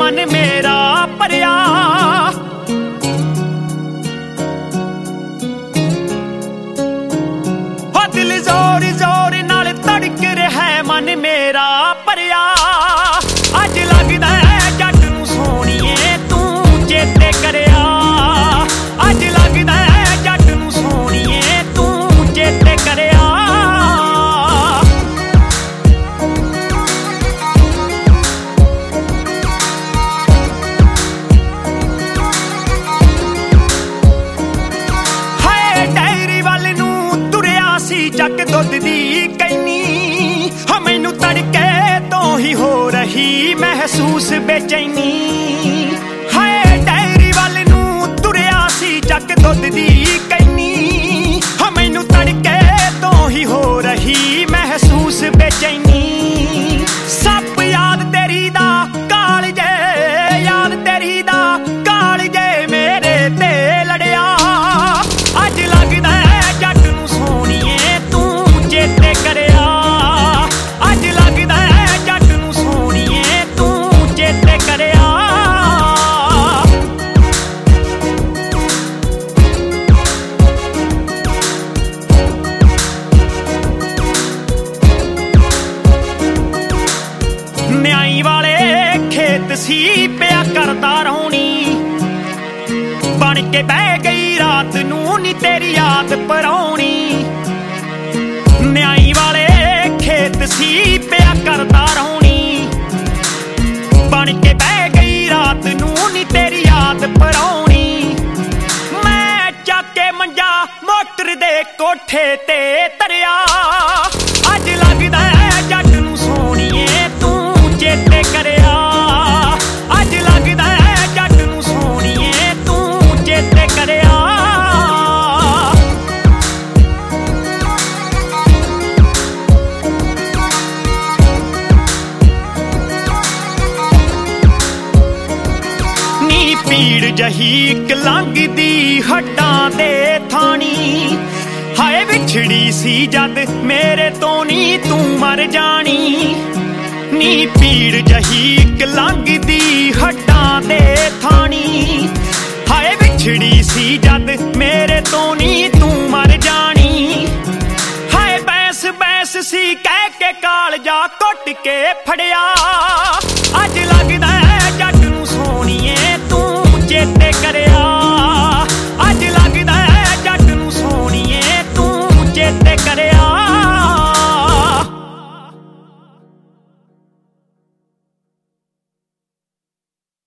मन मेरा भरिया। हो दिल जोर जोर नाल धड़क रहा मन मेरा भरिया। अज लगदा जट नूं सोहणीए तू चेते करिया। अज लगदा जट नूं सोहणीए तू चेते करिया। जग दुध दी कैनी हो मैनू तड़के तो ही हो रही महसूस बेचैनी। हाय डेयरी वाल नू तुरिया सी जग दुध दी कैनी हो मैनू तड़के तो ही हो रही महसूस बेचैनी। सप याद तेरी दा काल जे याद तेरी दा काल जे मेरे ते लड़िया। अज लगदा जट नूं सोहणीए तू चेते करिया। अज लगदा जट नूं सोहणीए तू चेते करिया। न्याई वाले खेत सी पिया करदा रौणी बन के बह गई रात नूं नी तेरी याद पराउणी। न्याई वाले खेत सी पिया करदा रौणी बन के बह गई रात नूं नी तेरी याद पराउणी। मैं चाके मंजा मोटर दे कोठे ते तरिया। अज लगदा जट नूं सोहणीए तू चेते करिया। अज लगदा जट नूं सोहणीए तू चेते करिया। नी पीड़ जही इक लंघदी हड्डां दे थानी। हाय विछड़ी सी जद मेरे तो नी तू मर जानी। नी पीड़ जही इक लंघदी हड्डां दे थानी। हाय विछड़ी सी जद मेरे तो नी तू मर जानी। हाय बैंस बैंस सी कह के कालजा घुट के फड़िया। अज लगदा जट नूं सोहणीए तू चेते करिया।